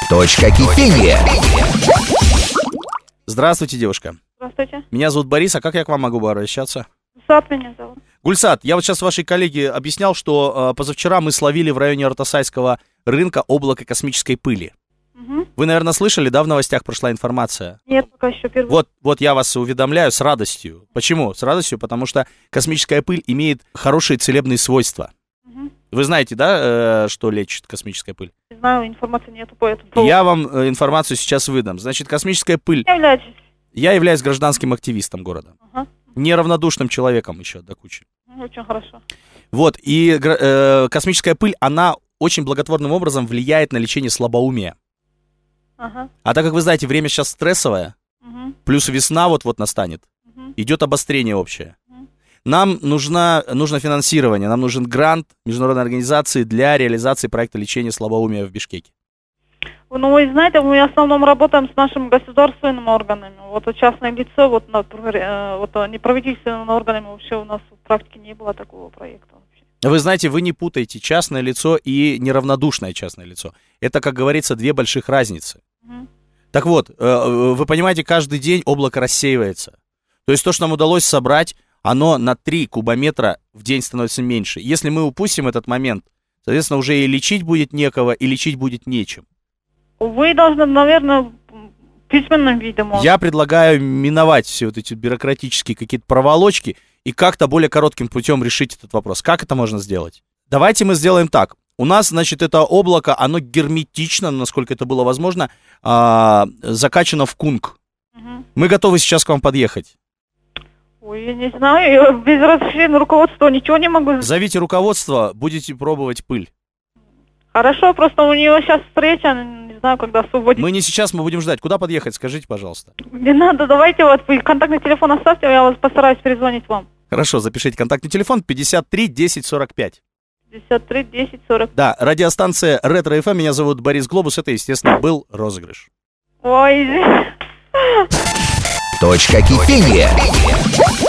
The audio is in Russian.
Точка кипения. Здравствуйте, девушка. Здравствуйте. Меня зовут Борис, а как я к вам могу обращаться? Гульсат меня зовут. Гульсат, я вот сейчас вашей коллеге объяснял, что позавчера мы словили в районе Артасайского рынка облако космической пыли. Угу. Вы, наверное, слышали, да, в новостях прошла информация? Нет, пока еще первый. Вот я вас уведомляю с радостью. Почему? С радостью, потому что космическая пыль имеет хорошие целебные свойства. Угу. Вы знаете, да, что лечит космическая пыль? Не знаю, информации нету по этому поводу. Я вам информацию сейчас выдам. Значит, космическая пыль... Я являюсь гражданским активистом города. Ага. Неравнодушным человеком еще до кучи. Очень хорошо. Вот, и космическая пыль, она очень благотворным образом влияет на лечение слабоумия. Ага. А так как вы знаете, время сейчас стрессовое, Угу. плюс весна вот-вот настанет, Угу. идет обострение общее. Угу. Нам нужно финансирование, нам нужен грант международной организации для реализации проекта лечения слабоумия в Бишкеке. Ну, вы знаете, мы в основном работаем с нашими государственными органами. Вот частное лицо, вот, например, вот неправительственными органами вообще у нас в практике не было такого проекта вообще. Вы знаете, вы не путаете частное лицо и неравнодушное частное лицо. Это, как говорится, две больших разницы. Угу. Так вот, вы понимаете, каждый день облако рассеивается. То есть то, что нам удалось собрать, оно на 3 кубометра в день становится меньше. Если мы упустим этот момент, соответственно, уже и лечить будет некого, и лечить будет нечем. Вы должны, наверное, в письменном виде, может. Я предлагаю миновать все вот эти бюрократические какие-то проволочки и как-то более коротким путем решить этот вопрос. Как это можно сделать? Давайте мы сделаем так. У нас, значит, это облако, оно герметично, насколько это было возможно, закачано в кунг. Угу. Мы готовы сейчас к вам подъехать. Ой, я не знаю, без разрешения руководства ничего не могу. Зовите руководство, будете пробовать пыль. Хорошо, просто у нее сейчас встреча, не знаю, когда освободить. Мы не сейчас, мы будем ждать. Куда подъехать, скажите, пожалуйста. Не надо, давайте вот вы контактный телефон оставьте, я вас постараюсь перезвонить вам. Хорошо, запишите контактный телефон 53 10 45. 53 10 40. Да, радиостанция Ретро ФМ, меня зовут Борис Глобус, это, естественно, был розыгрыш. Ой, Точка кипения.